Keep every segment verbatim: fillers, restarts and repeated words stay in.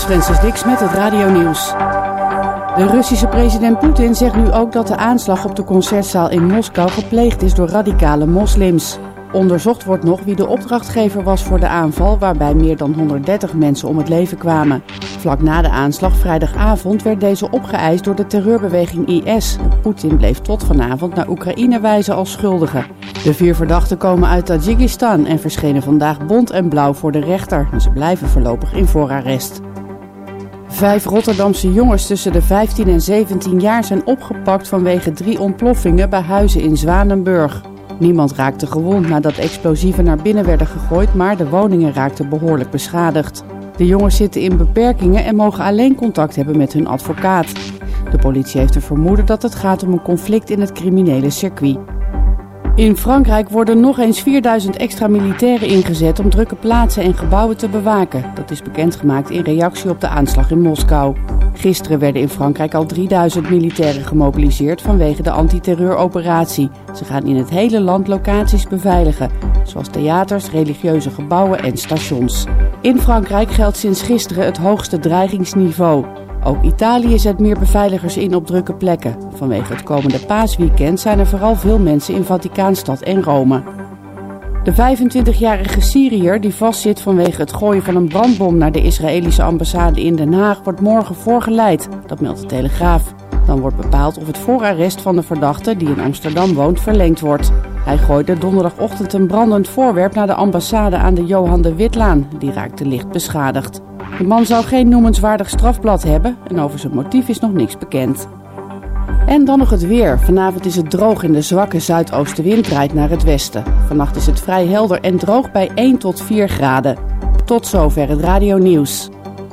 Francis Dix met het radionieuws. De Russische president Poetin zegt nu ook dat de aanslag op de concertzaal in Moskou gepleegd is door radicale moslims. Onderzocht wordt nog wie de opdrachtgever was voor de aanval, waarbij meer dan honderddertig mensen om het leven kwamen. Vlak na de aanslag vrijdagavond werd deze opgeëist door de terreurbeweging I S. Poetin bleef tot vanavond naar Oekraïne wijzen als schuldige. De vier verdachten komen uit Tajikistan en verschenen vandaag bont en blauw voor de rechter. Ze blijven voorlopig in voorarrest. Vijf Rotterdamse jongens tussen de vijftien en zeventien jaar zijn opgepakt vanwege drie ontploffingen bij huizen in Zwanenburg. Niemand raakte gewond nadat explosieven naar binnen werden gegooid, maar de woningen raakten behoorlijk beschadigd. De jongens zitten in beperkingen en mogen alleen contact hebben met hun advocaat. De politie heeft een vermoeden dat het gaat om een conflict in het criminele circuit. In Frankrijk worden nog eens vierduizend extra militairen ingezet om drukke plaatsen en gebouwen te bewaken. Dat is bekendgemaakt in reactie op de aanslag in Moskou. Gisteren werden in Frankrijk al drieduizend militairen gemobiliseerd vanwege de antiterreuroperatie. Ze gaan in het hele land locaties beveiligen, zoals theaters, religieuze gebouwen en stations. In Frankrijk geldt sinds gisteren het hoogste dreigingsniveau. Ook Italië zet meer beveiligers in op drukke plekken. Vanwege het komende paasweekend zijn er vooral veel mensen in Vaticaanstad en Rome. De vijfentwintigjarige Syriër die vastzit vanwege het gooien van een brandbom naar de Israëlische ambassade in Den Haag wordt morgen voorgeleid. Dat meldt de Telegraaf. Dan wordt bepaald of het voorarrest van de verdachte die in Amsterdam woont verlengd wordt. Hij gooide donderdagochtend een brandend voorwerp naar de ambassade aan de Johan de Witlaan. Die raakte licht beschadigd. De man zou geen noemenswaardig strafblad hebben en over zijn motief is nog niks bekend. En dan nog het weer. Vanavond is het droog en de zwakke zuidoostenwind draait naar het westen. Vannacht is het vrij helder en droog bij één tot vier graden. Tot zover het radionieuws.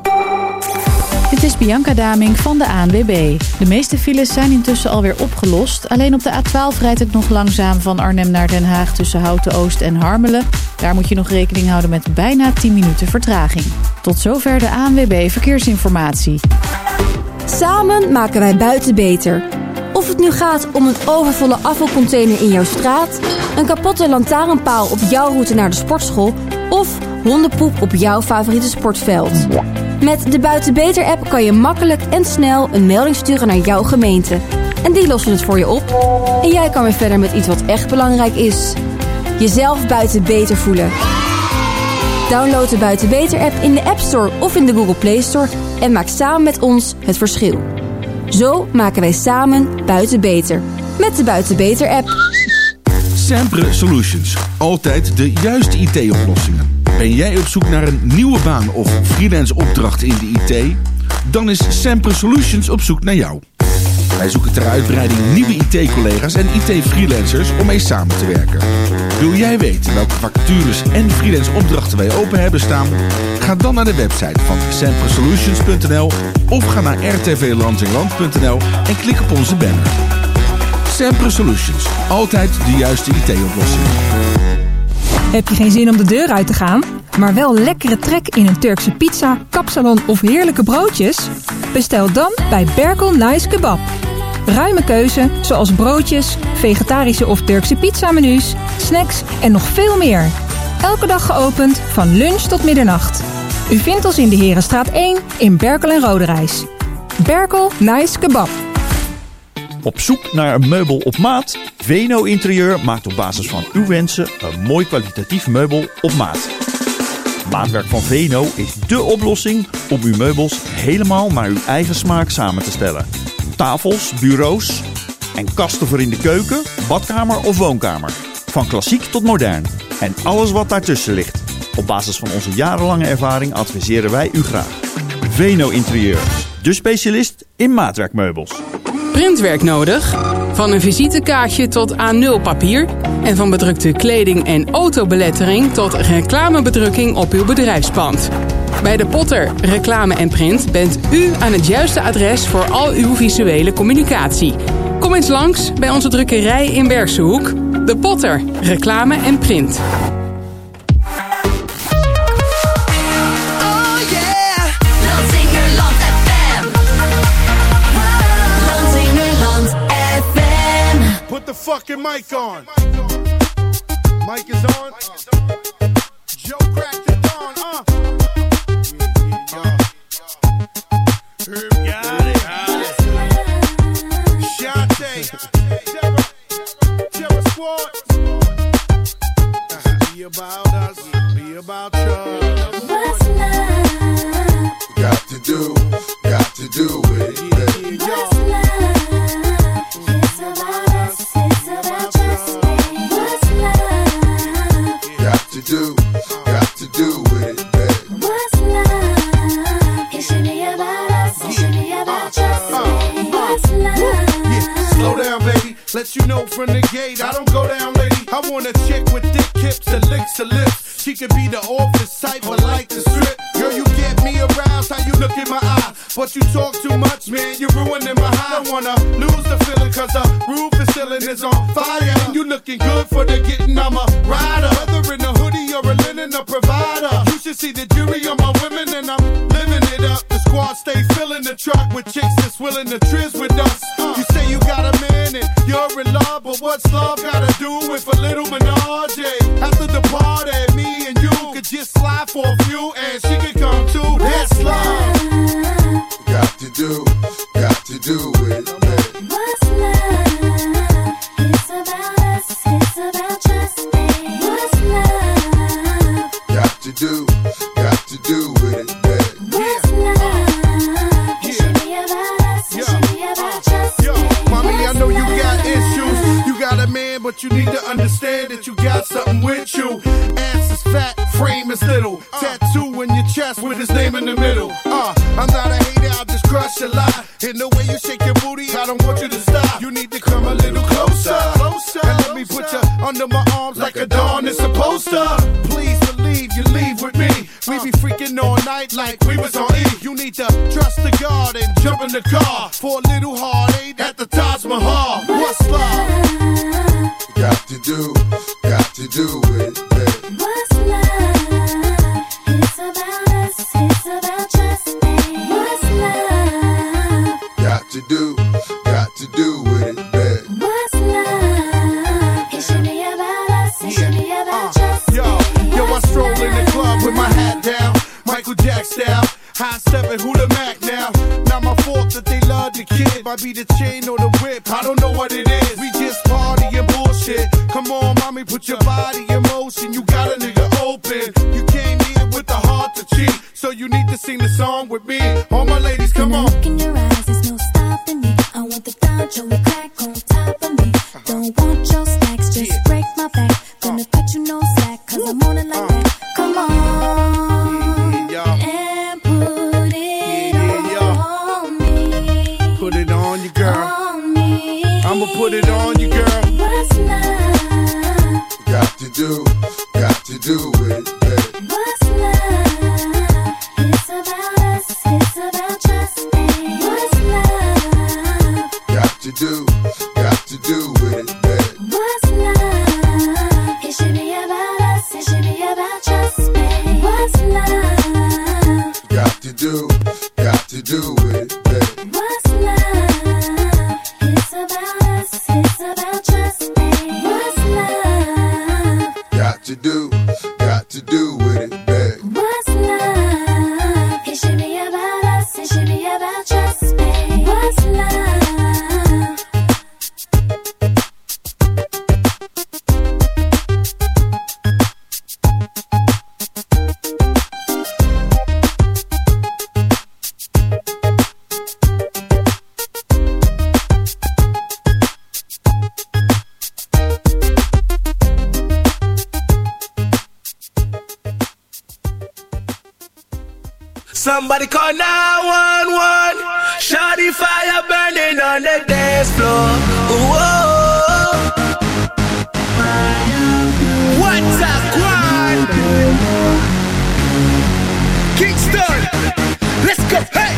Dit is Bianca Daming van de A N W B. De meeste files zijn intussen alweer opgelost. Alleen op de A twaalf rijdt het nog langzaam van Arnhem naar Den Haag tussen Houten Oost en Harmelen. Daar moet je nog rekening houden met bijna tien minuten vertraging. Tot zover de A N W B Verkeersinformatie. Samen maken wij buiten beter. Of het nu gaat om een overvolle afvalcontainer in jouw straat, een kapotte lantaarnpaal op jouw route naar de sportschool of hondenpoep op jouw favoriete sportveld. Met de Buiten Beter app kan je makkelijk en snel een melding sturen naar jouw gemeente. En die lossen het voor je op. En jij kan weer verder met iets wat echt belangrijk is. Jezelf buiten beter voelen. Download de Buiten Beter app in de App Store of in de Google Play Store en maak samen met ons het verschil. Zo maken wij samen buiten beter. Met de Buiten Beter app. Sempre Solutions. Altijd de juiste I T-oplossingen. Ben jij op zoek naar een nieuwe baan of freelance opdracht in de I T? Dan is Sempre Solutions op zoek naar jou. Wij zoeken ter uitbreiding nieuwe I T-collega's en I T-freelancers om mee samen te werken. Wil jij weten welke vacatures en freelance opdrachten wij open hebben staan? Ga dan naar de website van sempre solutions punt n l of ga naar r t v lansinland punt n l en klik op onze banner. Sempre Solutions. Altijd de juiste I T-oplossing. Heb je geen zin om de deur uit te gaan, maar wel lekkere trek in een Turkse pizza, kapsalon of heerlijke broodjes? Bestel dan bij Berkel Nice Kebab. Ruime keuze, zoals broodjes, vegetarische of Turkse pizzamenu's, snacks en nog veel meer. Elke dag geopend van lunch tot middernacht. U vindt ons in de Herenstraat één in Berkel en Roderijs. Berkel Nice Kebab. Op zoek naar een meubel op maat? Veno Interieur maakt op basis van uw wensen een mooi kwalitatief meubel op maat. Maatwerk van Veno is dé oplossing om uw meubels helemaal naar uw eigen smaak samen te stellen. Tafels, bureaus en kasten voor in de keuken, badkamer of woonkamer. Van klassiek tot modern en alles wat daartussen ligt. Op basis van onze jarenlange ervaring adviseren wij u graag. Veno Interieur, de specialist in maatwerkmeubels. Printwerk nodig? Van een visitekaartje tot A nul papier en van bedrukte kleding en autobelettering tot reclamebedrukking op uw bedrijfspand. Bij De Potter Reclame en Print bent u aan het juiste adres voor al uw visuele communicatie. Kom eens langs bij onze drukkerij in Bergshoek. De Potter Reclame en Print. Put the fucking mic on. Mic is on. Joe cracked it on, uh. Yeah, yeah, yeah. about trust. What's love? Got to do, got to do with it. What's love? It's about us, it's about trust. What's love? Got to do, got to do with it, babe. What's love? It should be about us, it should be about trust. What's love? Yeah, slow down, baby. Let you know from the gate, I don't go down, lady. I want a chick with thick hips and licks her lips. She could be the office type, but like the strip. Girl, you get me aroused, how you look in my eye. But you talk too much, man, you're ruining my high. I don't wanna lose the feeling, cause the roof is ceiling is on fire. And you looking good for the getting, I'm a rider. Whether in a hoodie or a linen, a provider. You should see the jury on my women, and I'm living it up. The squad stay filling the truck with chicks that's willing to trizz with us. You say you got a man and you're in love, but what's love gotta do with a little menage? After the party, me and you could just slide for a few, and she could come too. That's love. Got to do, got to do with it, babe. What's love? It's about us, it's about trust. What's love? Got to do, got to do with it, babe. What's love? It should be about us, it should be about trust. Yo, mommy, I know you got issues. You got a man, but you need to understand that you got something with you. Ass is fat, frame is little. Tattoo in your chest with his name in the middle. Uh, I'm not a hater, I'll just crush a lot. In the way you shake your booty, I don't want you to stop. You need to come a little closer, closer. And let me put you under my arms like a dawn is supposed to. Please believe you leave with me. We be freaking all night like we was on E. You need to trust the God and jump in the car for a little heartache at the Taj Mahal. What's love? Got to do, got to do with it, babe. What's love? It's about us, it's about trust. What's love? Got to do, got to do with it, babe. What's love? It should be about us, it should be about trust. Yo, yo, I stroll in the club with my hat down, Michael Jack style. High stepping, who the Mac now? Not my fault that they love the kid. Might be the chain or the whip, I don't know what it is. We just party and bullshit. Come on, mommy, put your body in motion. You got a nigga open. You came here with the heart to cheat, so you need to sing the song with me. All my ladies, come on. Look in your eyes, there's no stopping me. I want the Don and crack on top of me. Don't want your stacks, just break my back. Gonna cut you no slack, cause I'm on it like that. Come on. Put it on you, girl. On me. I'ma put it on you, girl. What's love? Got to do, got to do with it, babe. What's love? It's about us, it's about trust. What's love? Got to do, got to do with it, babe. What's love? It should be about us, it should be about trust. What's love? Got to do, got to do with it, babe. What's love? It's about us, it's about trust. What's love? Got to do, got to do with it, babe. What's love? It should be about us, it should be about trust. What's love? Somebody call nine one one. Shawty fire burning on the dance floor. Whoa. What's up, Quan? Kingston. Let's go. Hey.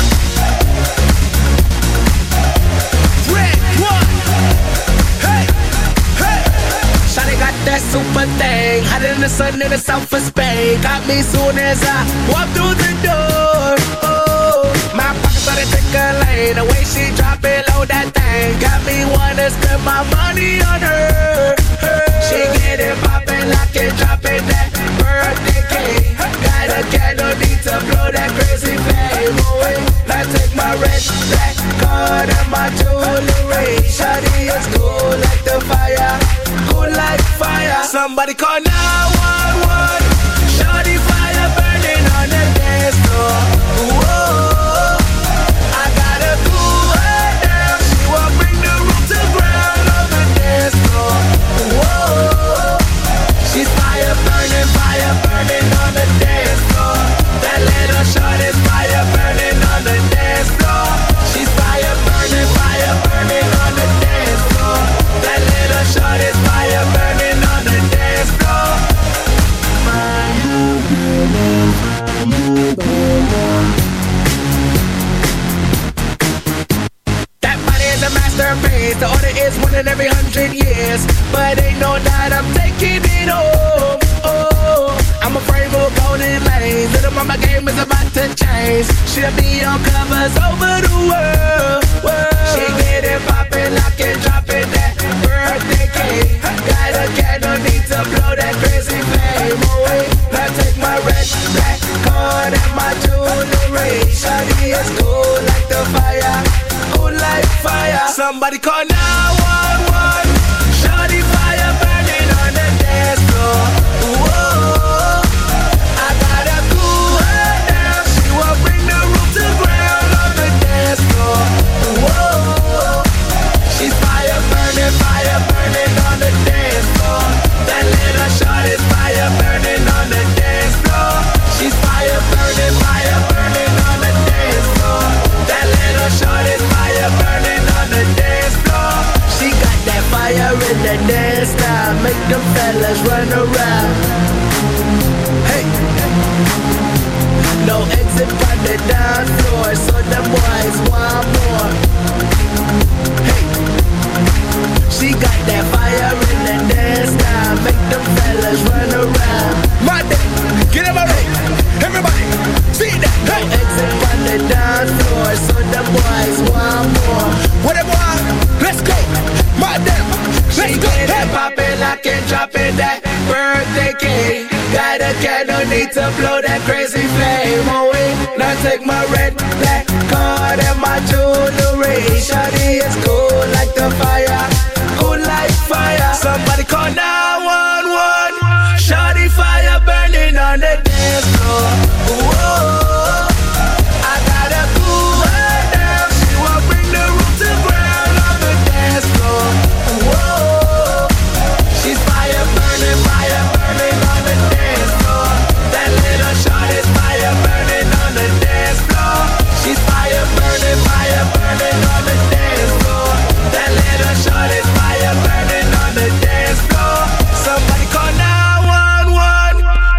Red one. Hey. Hey. Shawty got that super thing. Hot in the sun in the south of Spain. Got me soon as I walk through the door. Oh, my pockets started tickling. The way she drop it low, that thing got me wanna spend my money on her. her. She get it poppin', lock it, drop it, that birthday cake. Got a candle, need to blow that crazy flame away. I take my red, black card and my jewelry. Shawty is cool like the fire, cool like fire. Somebody call nine one one. in every hundred years, but ain't no doubt I'm taking it home. Oh, I'm afraid we'll go in lanes. Little mama game is about to change. She'll be on covers over the world. world. She get it poppin', lockin', droppin' that birthday cake. Got a candle, need to blow that crazy flame away. Now take my red, black card and my jewelry. Shawty is cool like the fire, cool like fire. Somebody call nine one one. Shawty fire burning on the dance floor. Whoa, I gotta cool her down. She will bring the roof to ground on the dance floor. Whoa, she's fire burning, fire burning on the dance floor. That little shawty's fire burning on the dance floor. She's fire burning, fire burning on the dance floor. That little shawty's fire burning on the dance floor. She got that fire in the dance now, make them fellas run around. Hey, no exit on the dance floor, so the boys want more. Hey, she got that fire in the dance now, make them fellas run around. My day, get him out, hey, everybody, see that. Hey, no exit on the dance floor, so the boys want more. Whatever, let's go. My damn, let's go. Get it poppin', lockin', droppin' that birthday cake. Got a candle, need to blow that crazy flame away. Now take my red, black card and my jewelry. Shawty is cool like the fire, cool like fire. Somebody call nine one one. Shawty fire burning on the dance floor. Whoa, I gotta cool her down. She will bring the roof to ground on the dance floor. Whoa, she's fire burning, fire burning on the dance floor. That little shawty's fire burning on the dance floor. She's fire burning, fire burning on the dance floor. That little shawty's fire burning on the dance floor. Somebody call nine one one.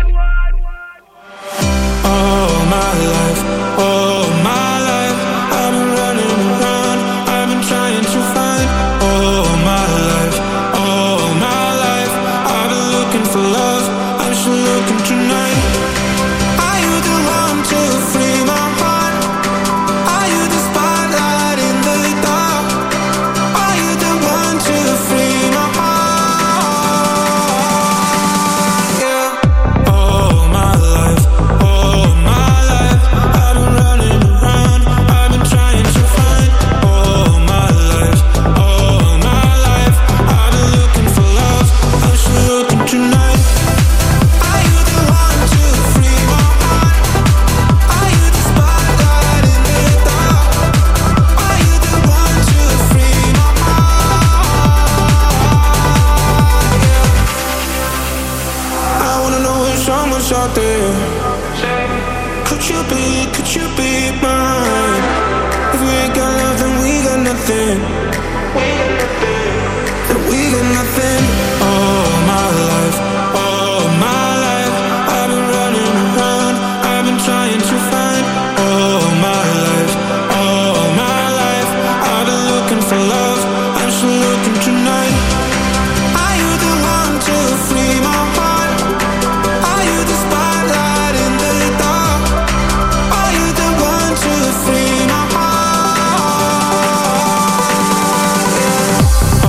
All my life, all my life, I've been running around, I've been trying to find. All my life, all my life, I've been looking for love, I'm still looking tonight. Are you the one to free my heart? Are you the spotlight in the dark? Are you the one to free my heart? Yeah. All my life, all my life, I've been running around, I've been trying to find. All my life, all my life, I've been looking for love, I'm still looking tonight. Are you the one to free my heart? Are you the spotlight in the dark? Are you the one to free my heart? Yeah. I wanna know if someone's out there. Could you be, could you be mine? If we ain't got love, then we got nothing. Then we got nothing. All my life, all my life, I've been running around, I've been trying to find. All my life, all my life, I've been looking for love, I'm still looking tonight. Are you the one to free my heart? Are you the spotlight in the dark? Are you the one to free my heart? Yeah.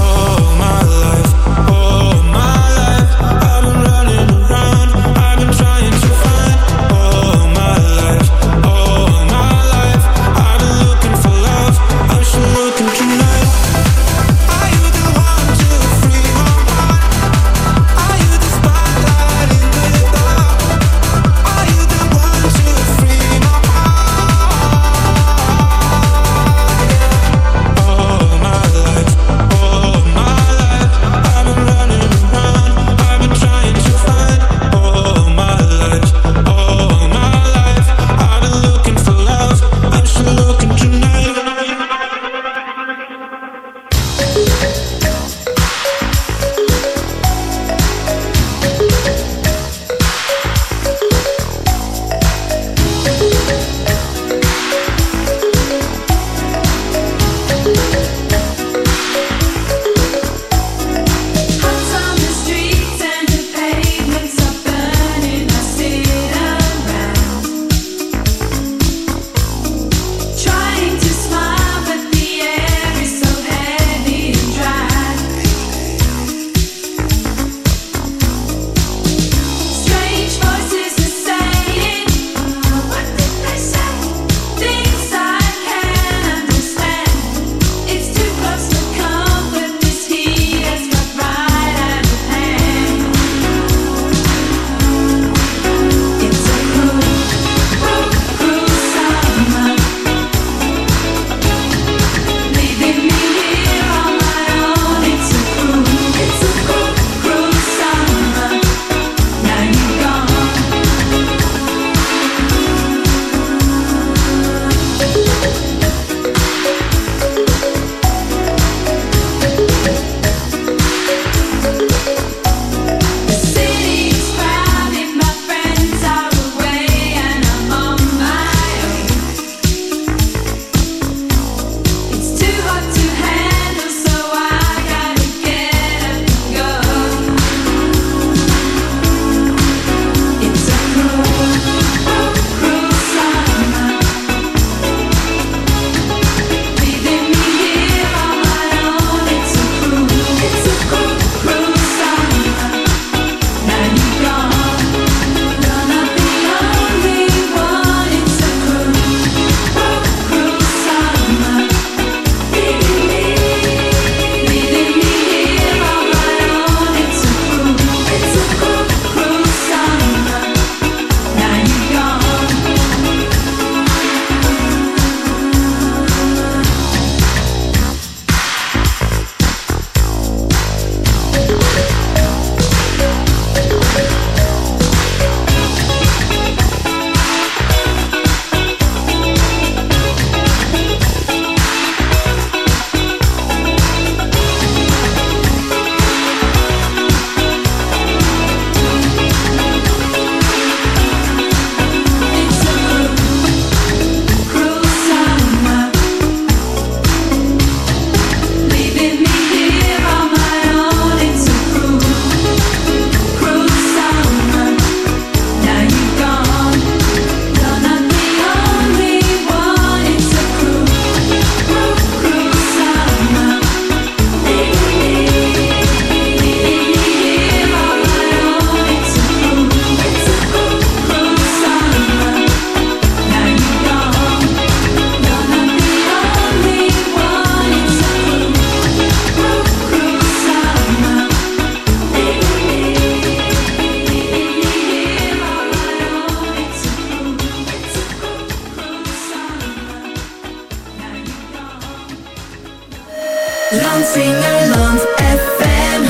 Landsingerland F M.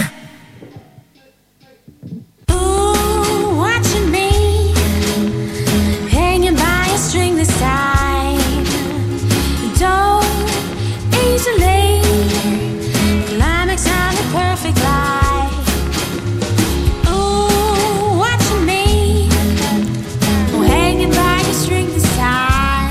Ooh, watching me hanging by a string this time. Don't easily climax on the perfect life. Ooh, watching me hanging by a string this time.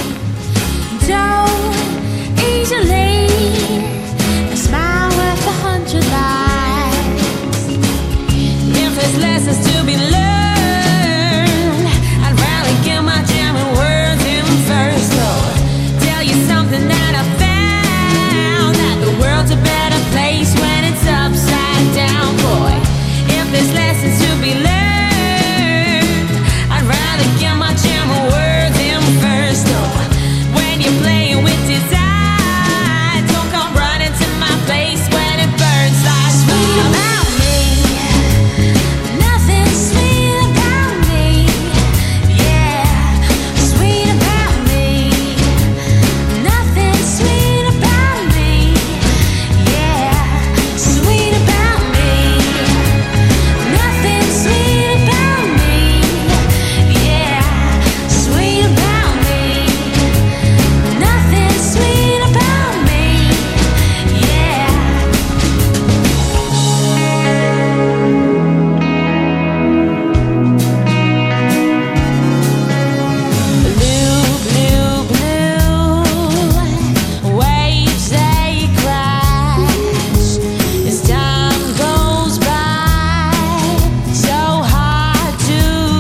Don't easily smile worth a hundred lives. If there's lessons to be learned, I'd rather get my jamming words in first. Though, tell you something that I found, that the world's a better place when it's upside down, boy. If there's lessons to be learned, I'd rather get my jamming words in first. Though, when you're playing with desire, don't come running to my place when it burns like sweet about me. Nothing sweet about me. Yeah, sweet about me. Nothing sweet about me. Yeah, sweet about me. Nothing sweet about me. Yeah, sweet about me. Nothing sweet about me. Yeah. Blue, blue, blue waves, they crash as time goes by. So hard to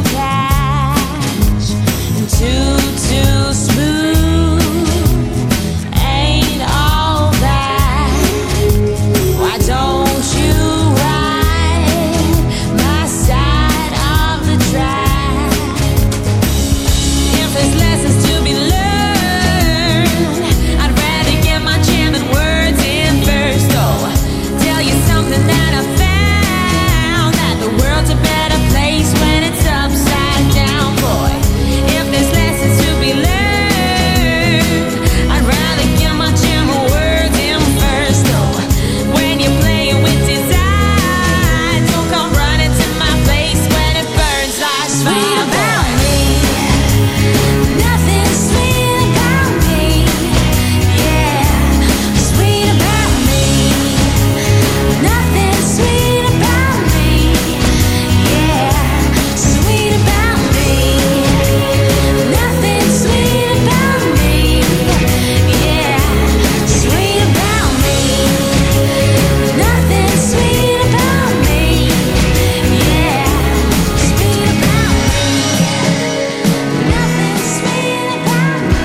catch and too, too smooth. Ain't all that. Why don't you ride my side of the track? If there's lessons to be learned, I'd rather get my jamming words in first. Oh, tell you something that I found, that the world's a better place when it's upside down, boy. If there's lessons to be learned, I'd rather get my jamming words in first. Oh, when you're playing with desire, don't come running to my place when it burns like sweet about me. Nothing sweet about me. Yeah, sweet about me. Nothing sweet about me. Yeah, sweet about me. Nothing sweet about me. Yeah, sweet about me. Nothing sweet about me. Yeah, sweet about me. Nothing sweet about me.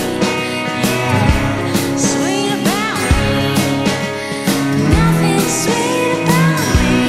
Yeah, sweet about me. Nothing sweet about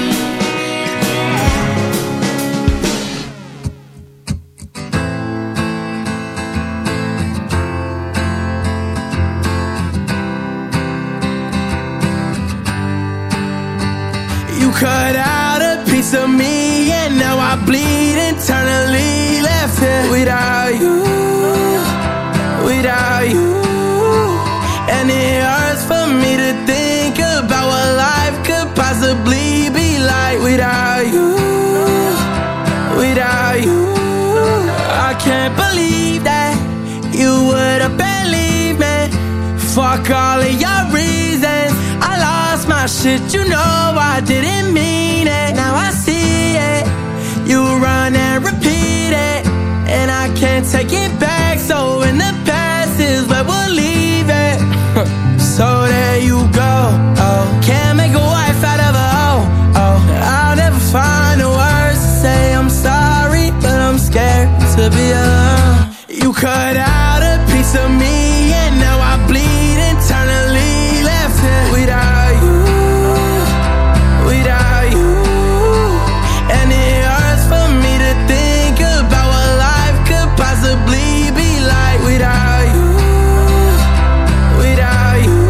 You cut out a piece of me, and now I bleed internally. Left here without you, without you. And it hurts for me to think about what life could possibly be like without you, without you. I can't believe that you would have believed me. Fuck all of your reasons. I lost my shit, you know I didn't mean it. Now I see it. You run and repeat it, and I can't take it back. So in the past is where we'll leave it. So there you go. Oh, can't make a wife out of a hoe. Oh, I'll never find the words to say I'm sorry, but I'm scared to be alone. You cut out a piece of me, and now I bleed internally. Left here without you, without you. And it hurts for me to think about what life could possibly be like without you, without you.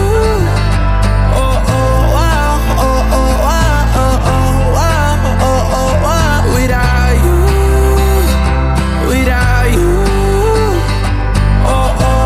Oh, oh, wow, oh, oh, wow, oh, oh, wow, oh, oh, wow. Without you, without you. Oh, oh,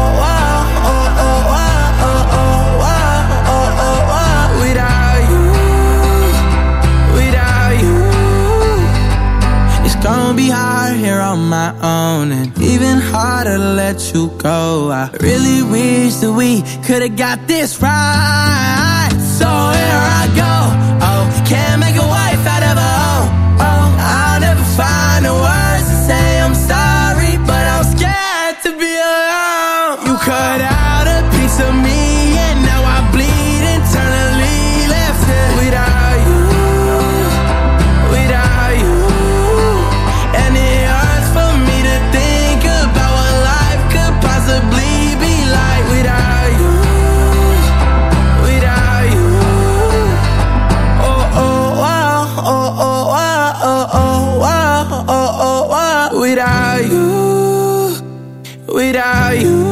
here on my own, and even harder to let you go. I really wish that we could've got this right. So here I go. Oh, can't make a wife out of a hoe. Oh, I'll never find the words to say I'm sorry, but I'm scared to be alone. You cut out a piece of me, and now I bleed internally. Left it without you, without you. And it hurts for me to think about what life could possibly be like without you, without you. Oh, oh, oh, oh, oh, oh, oh, oh, oh, oh, oh. Without you, without you.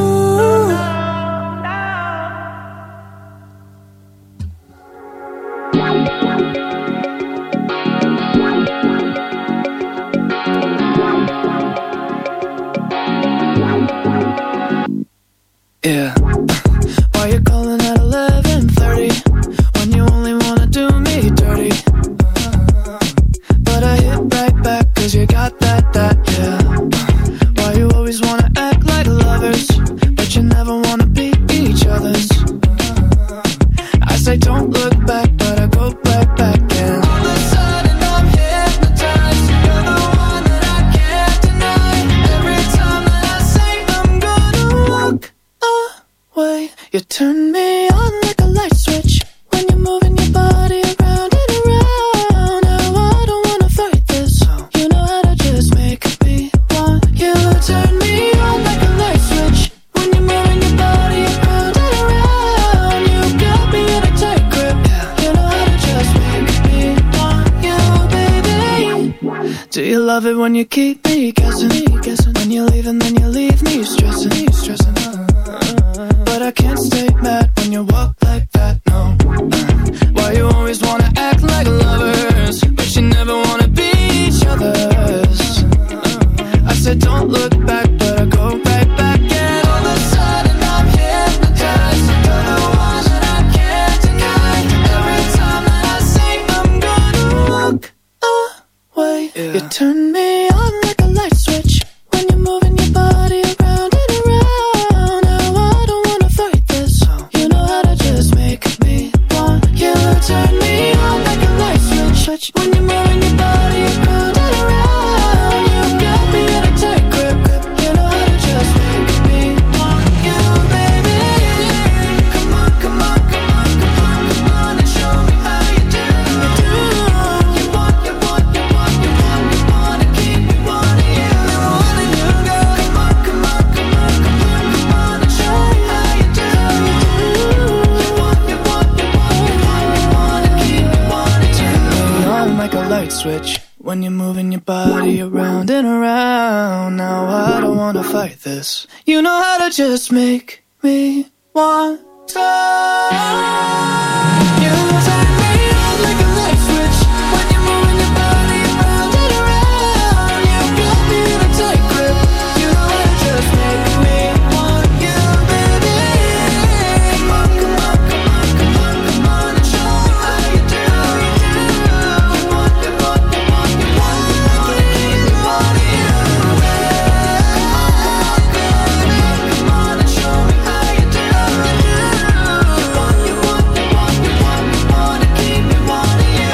Yeah. Why you calling at eleven thirty when you only wanna do me dirty? But I hit right back cause you got that, that, yeah. Why you always wanna act like lovers, but you never wanna be each other's? I say don't look back, but I go right back, yeah. All of a sudden I'm hypnotized. You're the one that I can't deny. Every time that I say I'm gonna walk away, you turn me on like a light switch when you're moving your body around and around. Now I don't wanna fight this. You know how to just make me want you. Turn me on like a light switch when you're moving your body around and around. You got me in a tight grip. You know how to just make me want you, baby. Do you love it when you keep me guessing? When you leave and then you leave me stressing, stressing. But I can't stay mad when you walk like that, no. Why you always wanna act like lovers, but you never wanna be each other's? I said don't look back, but I go right back. And all of a sudden I'm hypnotized. You're the one that I can't deny. Every time that I say I'm gonna walk away, yeah. You turn me on like a light switch when you're moving your body around and around. Now I don't wanna fight this. You know how to just make me want you. Turn me on like a light switch when you're moving your body around and around. You got me in a tight grip. You know how to just make me want you, baby. Come on, come on, come on, come on, come on, and show me how you do. You want, you want, you want, you want, you want to keep me wanting you, wanting you, girl. Come on, come on, come on, come on, come on, and show me how you do. You want, you want, you want, you want, you want to keep me wanting you. Turn me on like a light switch when you're moving your body around and around. Now I don't wanna fight this. You know how to just make me want to. You turn me on like a light switch when you're moving your body around and around. You got me in a tight grip. You know how to just make me want you, baby. Come on, come on, come on, come on, come on, and show me how you do. You want, you want, you want, you want, you want to keep me wanting you. Come on and show me how you do. You want, you want, you want, you want, you want to keep me wanting you.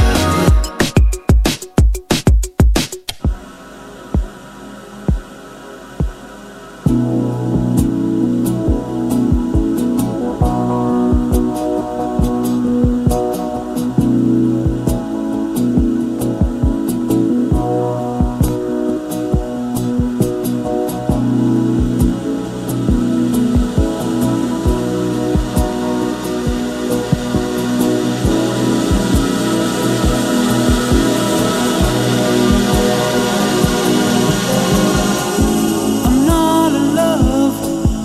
I'm not in love,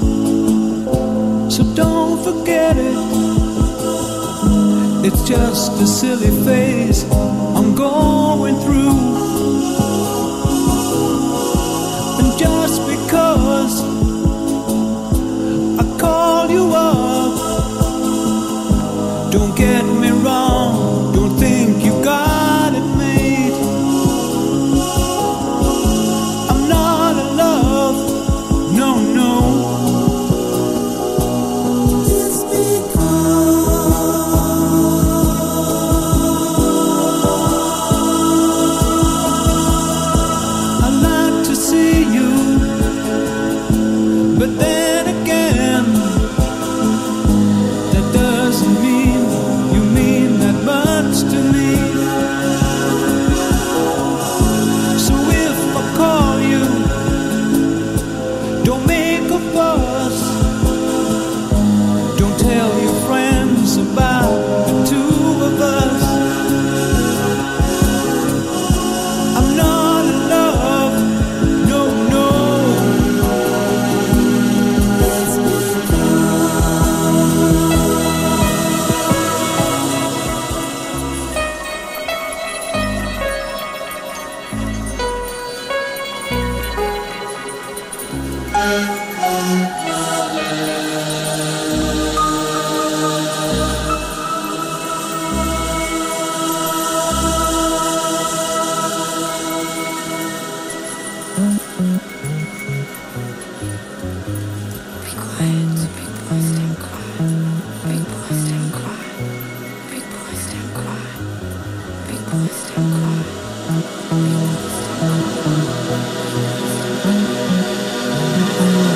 so don't forget it. It's just a silly phase I'm going through. And just because I call you up, don't get me wrong, don't think you got it made. I'm Big boys don't cry.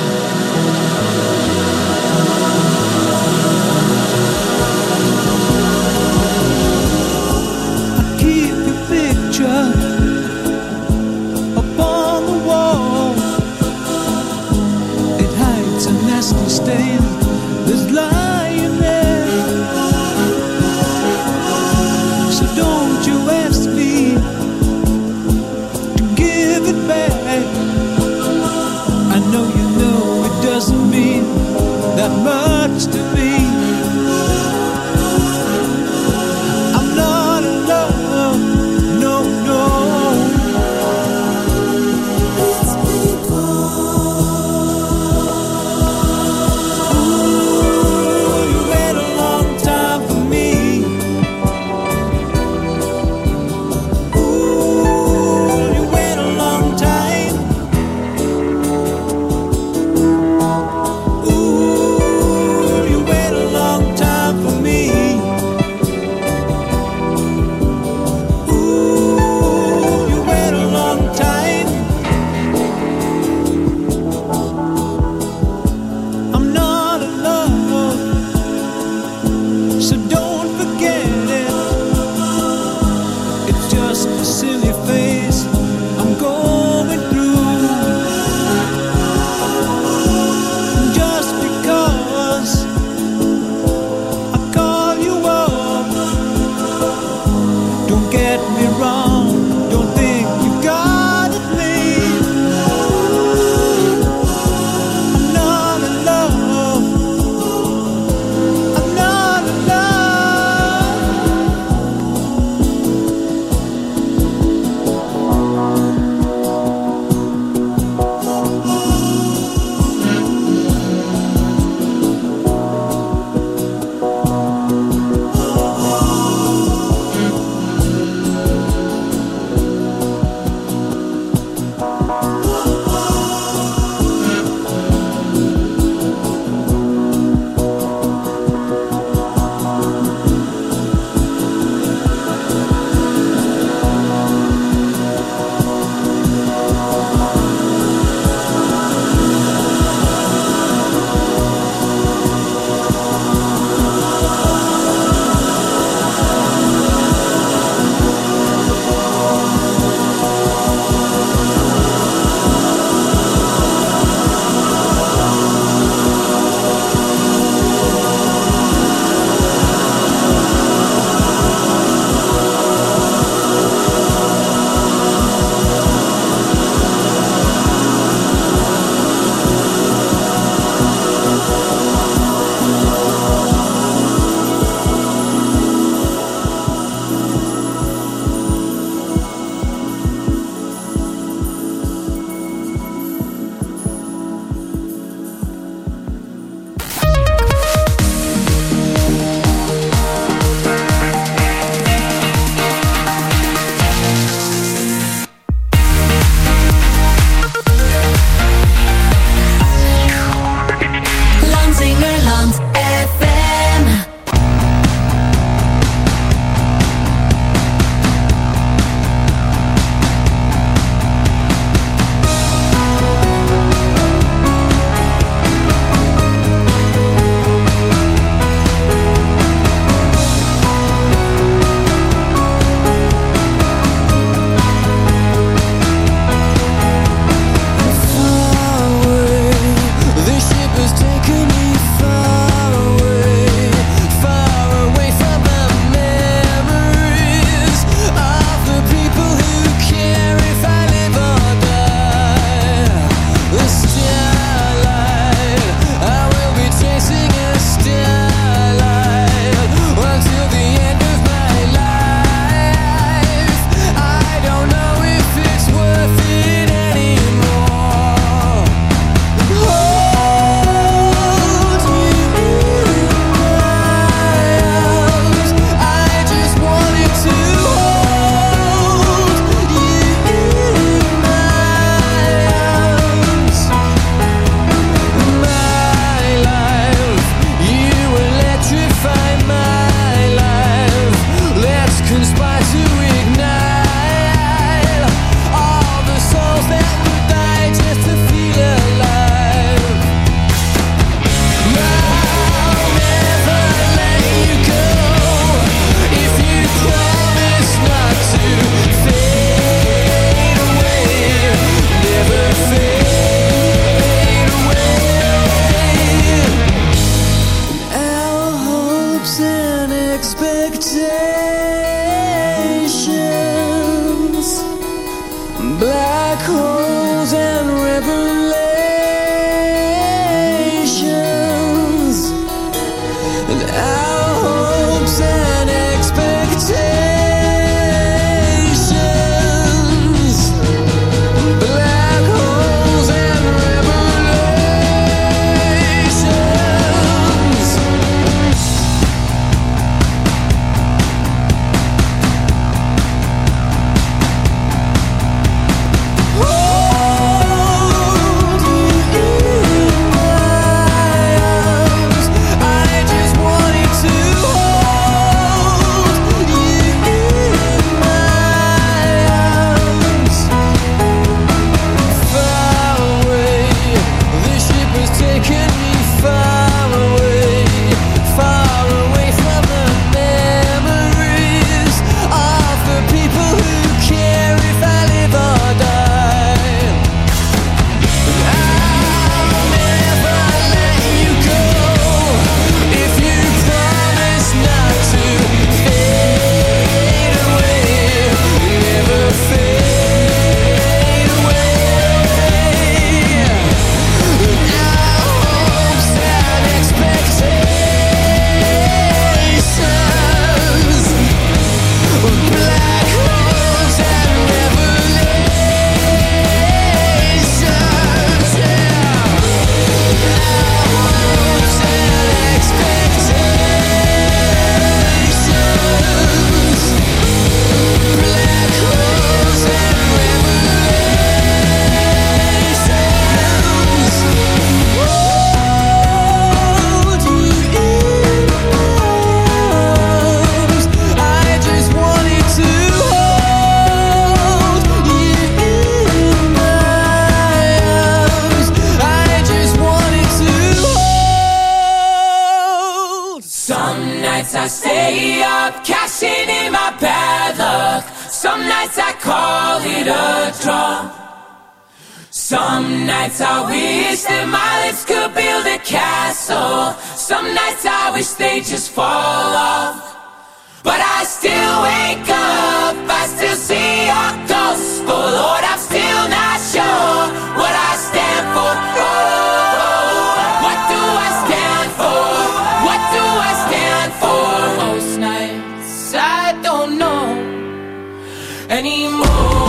I stay up, cashing in my bad luck. Some nights I call it a draw. Some nights I wish that my lips could build a castle. Some nights I wish they just fall off. But I still wake up, I still see your ghost. Oh Lord, I'm still not sure what I stand for. Oh, what do I stand for? What do I stand for? Most nights I don't know anymore.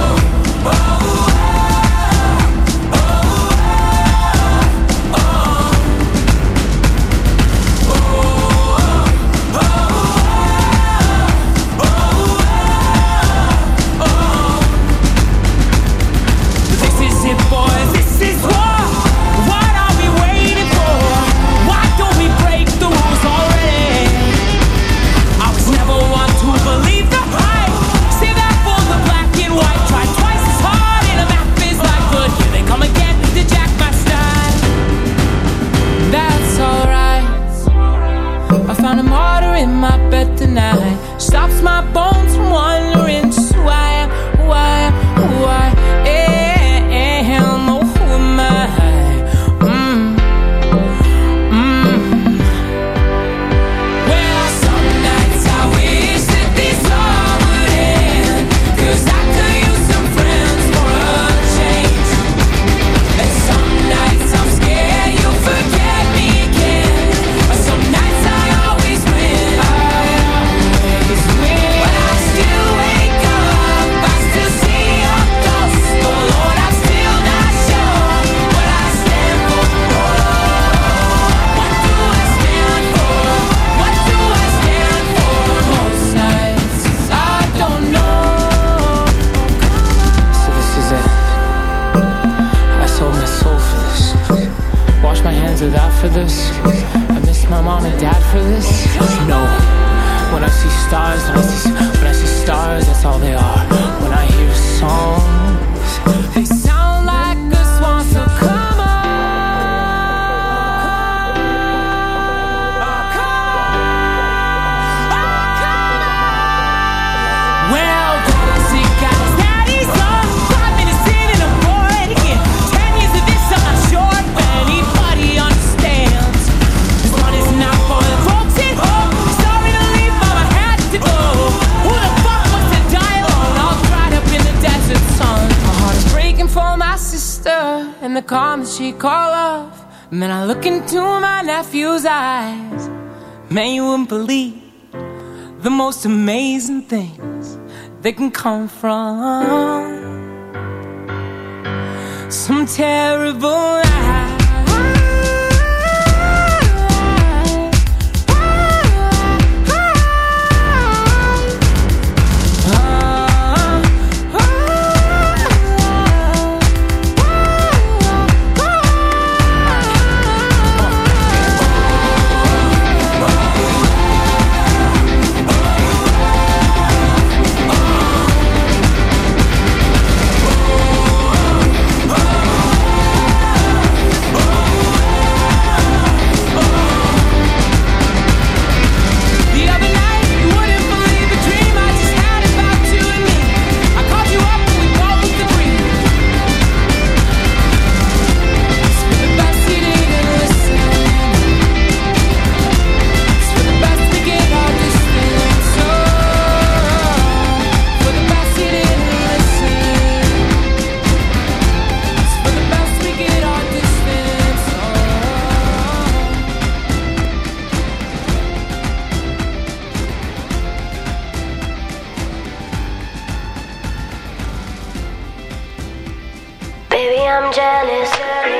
Stops my bones from wandering just who I am, who I am, who I am. Oh, who am I? Mm. Mm. Well, some nights I wish that this all would end, 'cause I could use some friends for a change. And some nights I'm scared you'll forget me again. But some nights I always win. I but I still wake up, I still see your ghost. Oh Lord, I'm still not sure what I stand for. What do I stand for? What do I stand for? Most nights I don't know. So this is it. I sold my soul for this. Wash my hands of that for this. I miss my mom and dad for this. No. When I see stars, when I see, when I see stars, that's all they are. When I hear songs, they sound like a swan, so come on. Oh, come on. Oh, come on. Well, daddy's sick, got his daddy's on. Five minutes in and I'm bored again. Ten years of this, I'm not sure if anybody understands. This one is not for the folks at home. Sorry to leave, mama had to go. Who the fuck wants to die alone? All dried up in the desert sun. My heart is breaking for my sister and the calm that she call off. And then I look into my nephew's eyes. Man, you wouldn't believe the most amazing things that can come from some terrible lies. I'm jealous.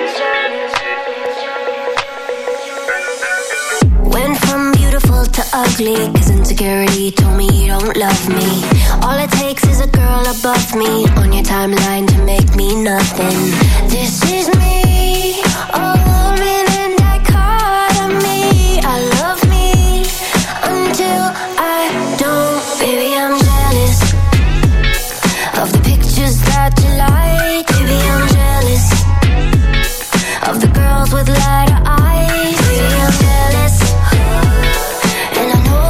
Went from beautiful to ugly, cause insecurity told me you don't love me. All it takes is a girl above me on your timeline to make me nothing. This is me, a woman in dichotomy. I love me until I don't. Baby, I'm jealous of the pictures that you like. Baby, I'm jealous of the girls with lighter eyes. Baby, I'm jealous, and I know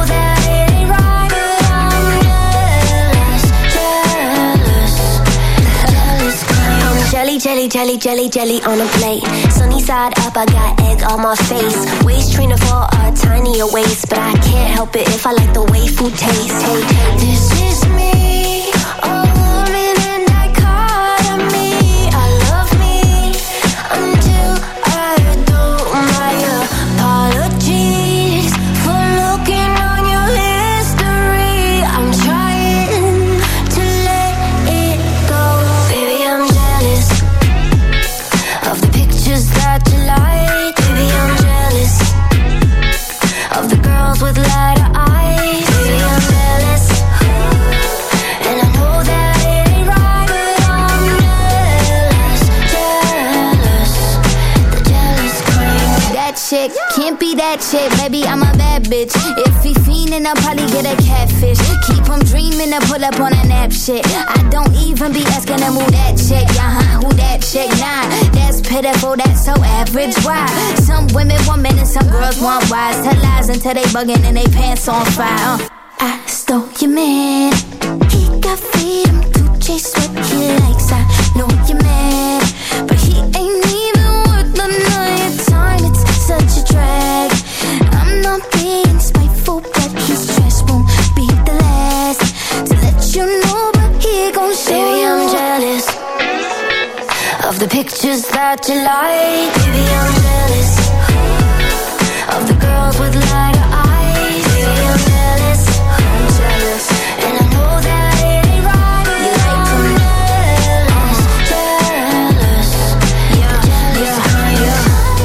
jelly, jelly, jelly on a plate. Sunny side up, I got egg on my face. Waist trainer for a tinier waist, but I can't help it if I like the way food tastes. Hey, this is me, a woman in dichotomy. I love me until I don't. My apologies for looking on your history. I'm trying to let it go. Baby, I'm jealous of the pictures that you like. Baby, I'm jealous of the girls with lighter eyes. Baby, I'm jealous, and I know that it ain't right, but I'm jealous, jealous, the jealous queen. That chick can't be that chick, baby, I'm a bad bitch. If he fiendin', I'll probably get a catfish. Keep him dreamin' to pull up on a nap shit. I don't even be asking him who that chick, uh-huh, who that chick, nah. That's pitiful, that's so average, why? Some women want men and some girls want wise. Tell lies until they buggin' and they pants on fire, uh. I stole your man. He got freedom to chase what he likes. I know you're mad, but he ain't even worth the night time. It's such a drag. I'm not being spiteful, but his trash won't be the last to let you know, but he gon' show. Baby, I'm jealous of the pictures that you like. Baby, I'm jealous of the girls with lighter eyes. Baby, I'm jealous, I'm jealous, and I know that it ain't right. You like them jealous, jealous, yeah, jealous, yeah, yeah,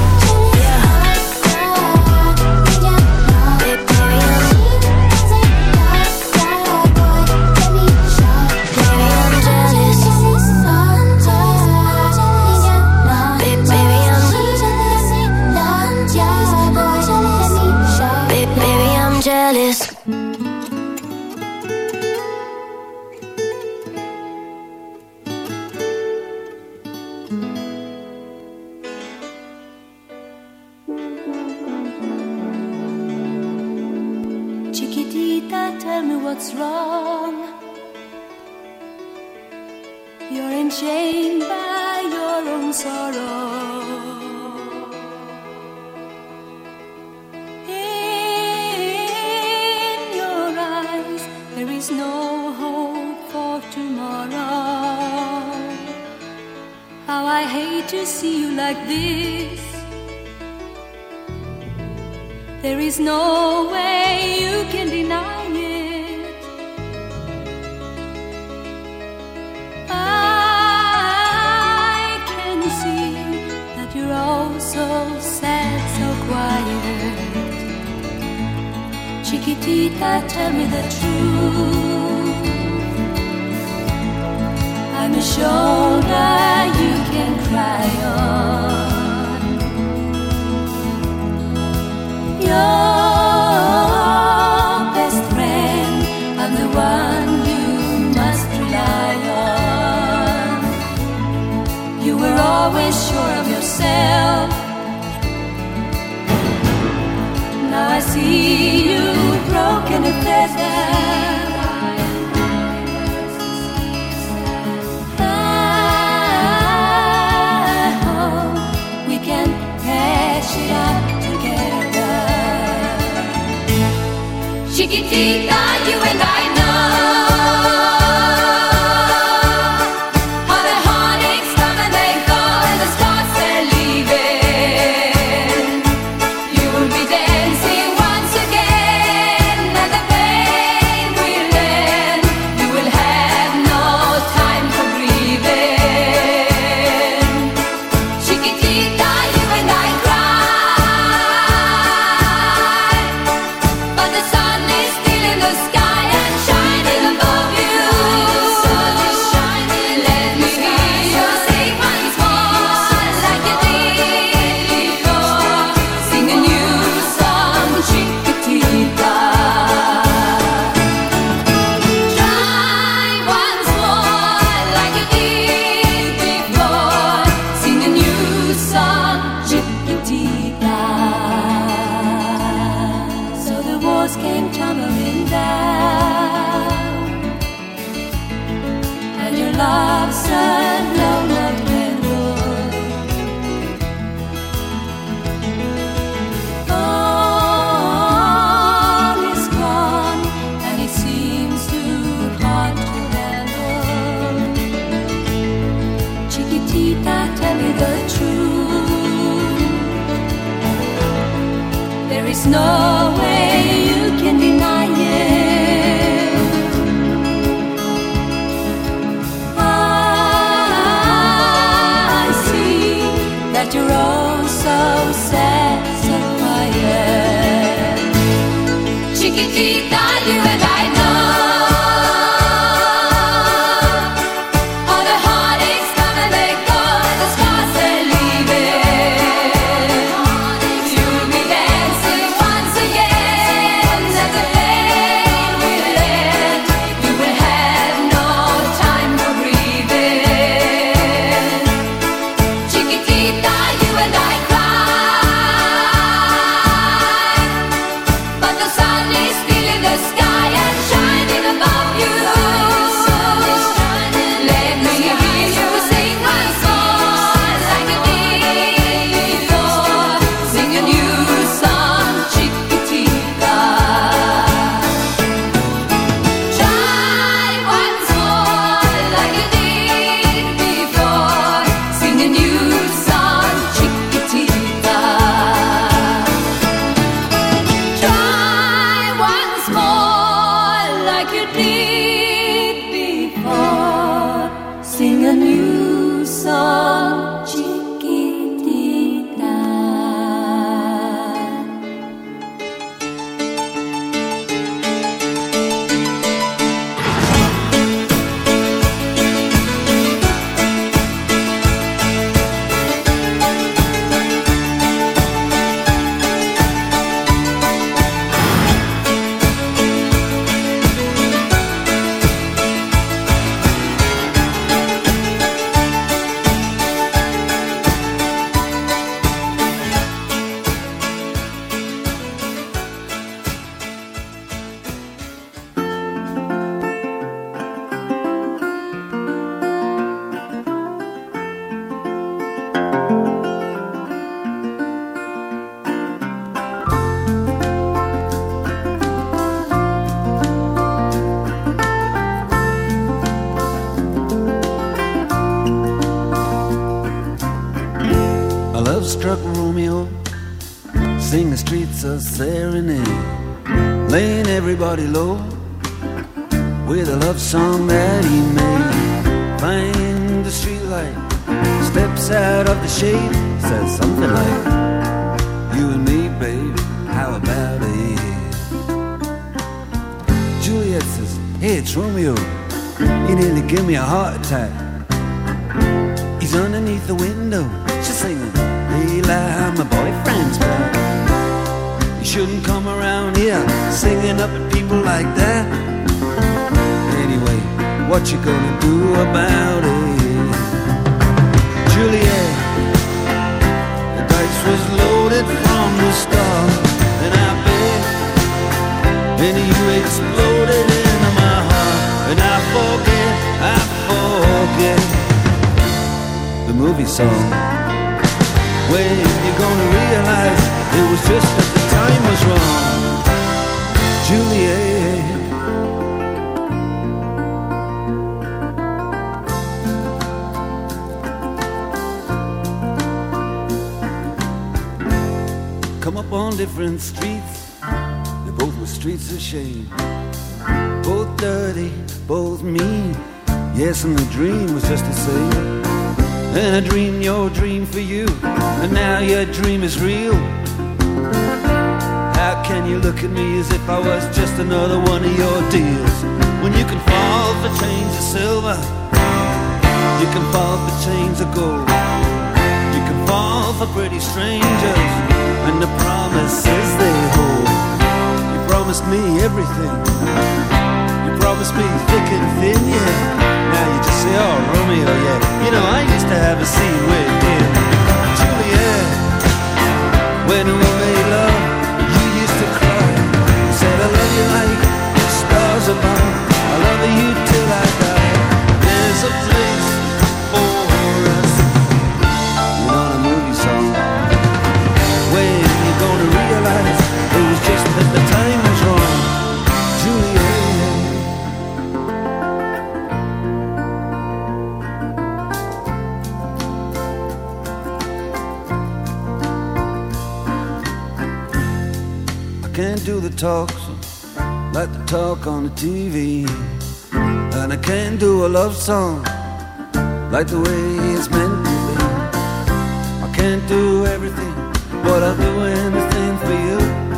yeah. Baby, I'm jealous. Chiquitita, tell me what's wrong. You're enchained by your own sorrow. In your eyes, there is no hope for tomorrow. How I hate to see you like this. There is no way you can deny it. I can see that you're all so sad, so quiet. Chiquitita, tell me the truth. I'm a shoulder you can cry on. Your best friend, I'm the one you must rely on. You were always sure of yourself. Now I see you broken and feathered. I hope we can patch it up. Chiquitita, you and I know how the heartaches come and they go, and the stars they're leaving. You will be dancing once again, and the pain will end. You will have no time for grieving. Chiquitita, you and I cry, but the sun is still in the sky, and is no way you can deny it. I see that you're all so sad, so quiet. Chiquitita, you and I know all the heartaches come and they go, and the scars they leave it. You'll be dancing once again at the pain will end. You will have no time for breathing. Chiquitita, you and I cry, but the sun is still in the sky and shining above you. Let me hear you sing once more like you did before. Sing a new song, Chiquitita. Try once more like you did before. Sing a new song, Chiquitita. Try once more like you did before. Sing a new song, Chiquitita. A love-struck Romeo sing the streets a serenade, laying everybody low with a love song that he made. Find the streetlight, steps out of the shade, says something like, "You and me, baby, how about it?" Juliet says, "Hey, it's Romeo. You nearly give me a heart attack." He's underneath the window. She's singing, "Hey, lie, my boyfriend's back." You shouldn't come around here singing up at people like that. Anyway, what you gonna do about it? Juliet, the dice was loaded from the start, and I bet, and you exploded into my heart, and I forget, I forget the movie song. When you gonna realize it was just that the time was wrong, Juliet? Come up on different streets, they both were streets of shame, both dirty, both mean. Yes, and the dream was just the same. And I dreamed your dream for you, and now your dream is real. How can you look at me as if I was just another one of your deals? When you can fall for chains of silver, you can fall for chains of gold, you can fall for pretty strangers and the promises they hold. You promised me everything, you promised me thick and thin, yeah. Now you just say, "Oh, Romeo, yeah. You know, I used to have a scene with him." Juliet, when we made love, you used to cry. You said, "I love you like the stars above. I love you till I die. There's a place for us." You know the movie song. When you gonna realize it was just that the time was wrong, Juliet? can't do the talk so like the talk on the T V. And I can't do a love song like the way it's meant to be. I can't do everything, but I'll do anything for you.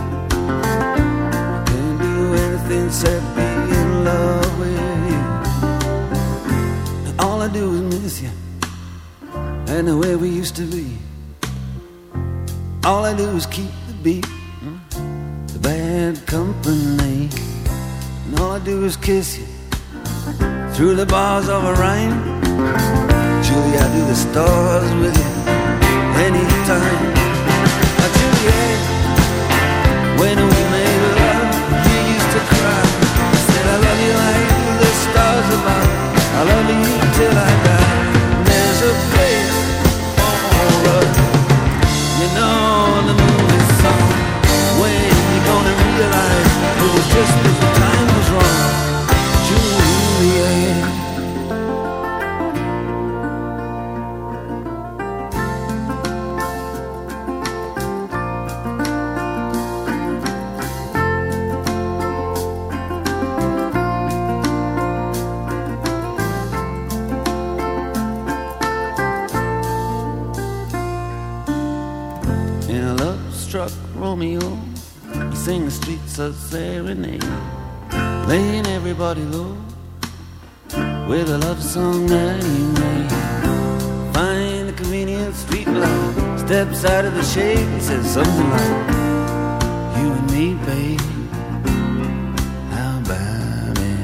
I can't do anything except be in love with you. And all I do is miss you and the way we used to be. All I do is keep the beat, the bad company. And all I do is kiss you through the bars of a rhyme. Julie, I do the stars with you anytime. Now, Juliet, when we made love, you used to cry. I said, I love you like the stars above. I love you till I die. And there's a place for us, you know, the movie song. When you're gonna realize it was just that the time was wrong. Juliet. In a love-struck Romeo, he sing the streets of serenade, laying everybody low with a love song that he made. Find a convenient street light, steps out of the shade and says something like, you and me, babe, how about it?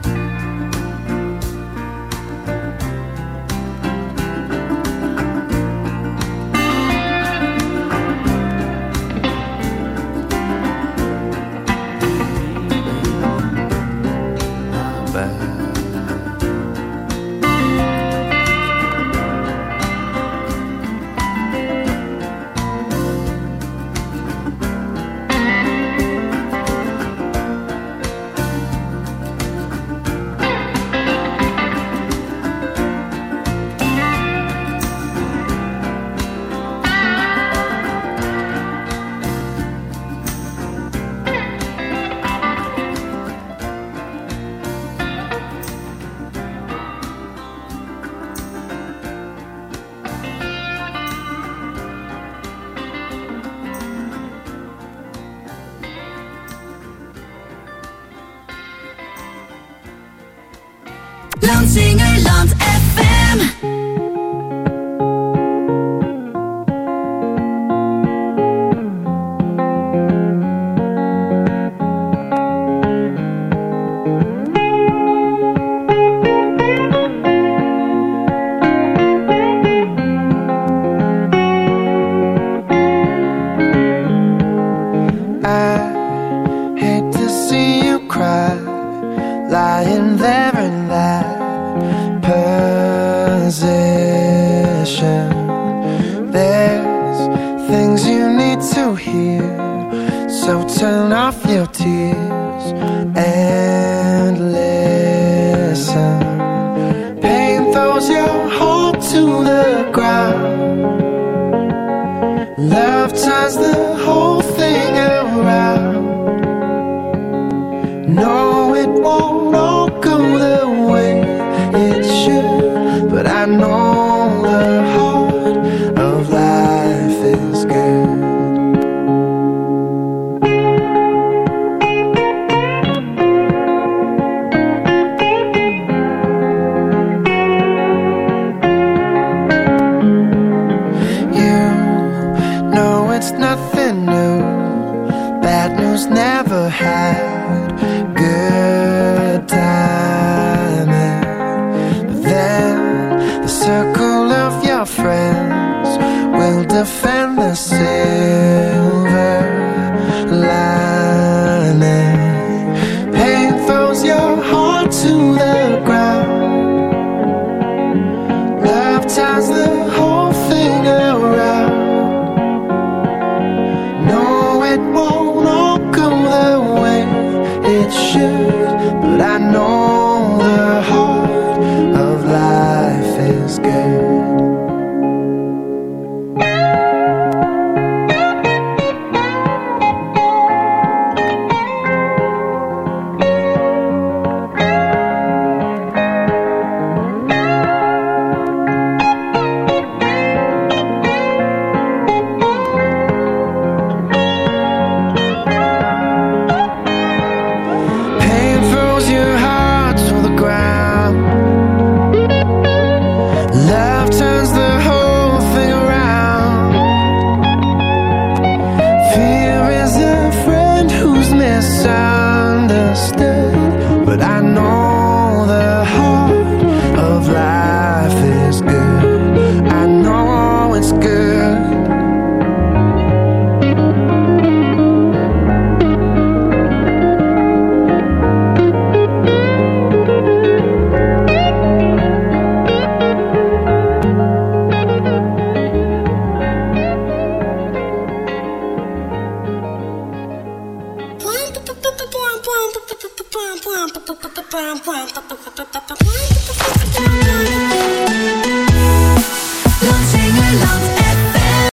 Landsingerland F M. Lying there in that position, there's things you need to hear, so turn off your tears and listen. Pain throws your heart to the ground, love turns the whole thing around. No, it won't all go the way it should, but I know the heart of life is good. You know it's nothing new, bad news never had good timing, but then the circle of your friends will defend the city.